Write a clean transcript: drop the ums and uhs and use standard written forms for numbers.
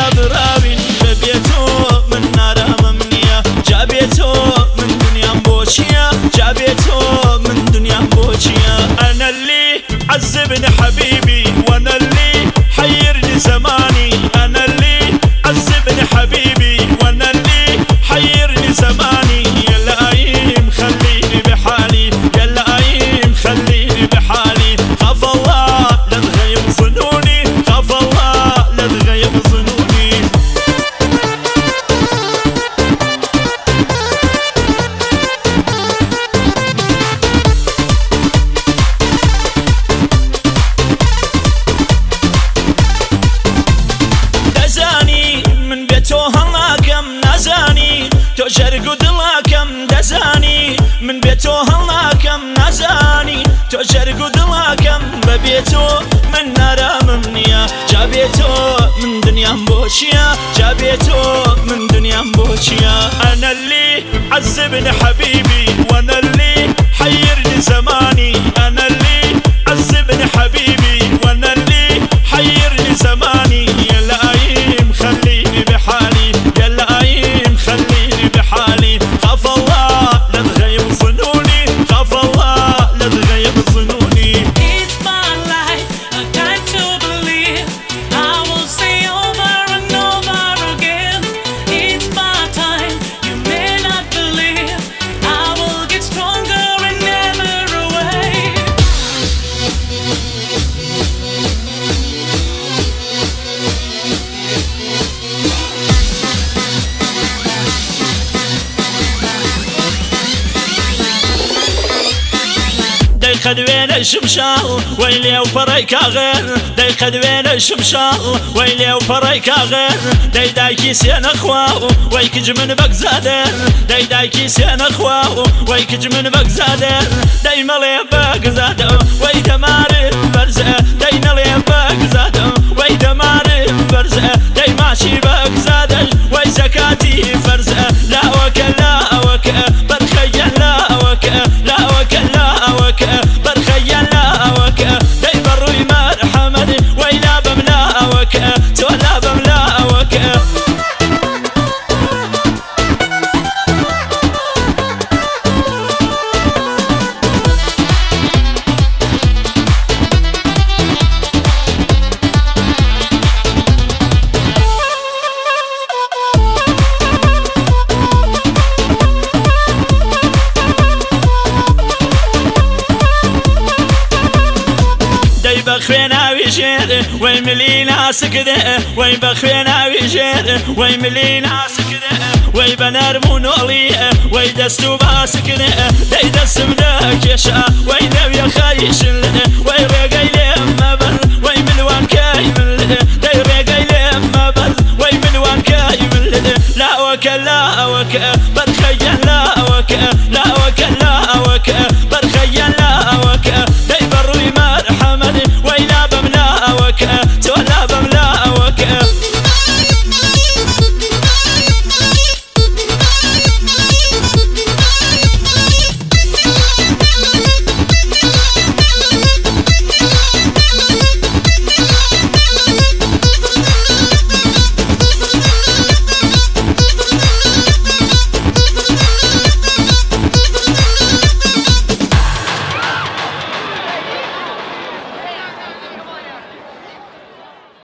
براوين ببيتو من نار ممنية جابيتو من دنيا مبوشية جابيتو من دنيا مبوشية أنا اللي عذبني حبيبي وانا اللي حيرني زماني انا اللي عذبني حبيبي وانا اللي حيرني زماني يا لئيم خليني بحالي يا لئيم خليني بحالي خاف الله لا تغيب ظنوني خاف الله لا تغيب ظنوني تجر قدلا كم دزاني من بيتو هلا كم نزاني تجر قدلا كم ببيتو من نار ممنية جابيتو من دنيا مبوشية جابيتو من دنيا مبوشية أنا اللي عذبني حبيبي وانا اللي حيرني زماني أنا اللي عذبني حبيبي وانا اللي حيرني زماني يا لئيم خليني بحالي يا لئيم خليني بحالي خاف الله لا تغيب ظنوني خاف الله لا تغيب ظنوني It's my life, I got to believe I will say over and over again. It's my time, you may not believe I will get stronger in every way. خدوين الشمشال ويلي وفريكا غير داي خدوين الشمشال ويلي وفريكا غير داي دايكي سين اخواو ويكج من بقزادين داي دايكي سين اخواو ويكج من بقزادين داي ملي بقزادو ويدماري برزة داي نلي بقزادو ويدماري برزة داي ماشي بقزادش وي زكاتي فرزة لا وكا لا وكا برخيا لا وكا لا وكا لا وكا برخيا لا وكا داي بروي مرحمد ويلا بملا وكا تولا بملا وكا بخوينا ويجير ويملينا سكده وي بخوينا ويجير ويملينا سكده وي بنرمون وليه وي دستو باسكده داي دست بدك يشا وي نبي خايش وي رقاي لما بل وي ملوان كايمل داي رقاي لما بل وي ملوان كايمل لا وكا لا وكا